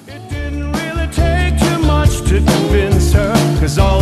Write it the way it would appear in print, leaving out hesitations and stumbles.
It didn't really take too much to convince her, 'cause all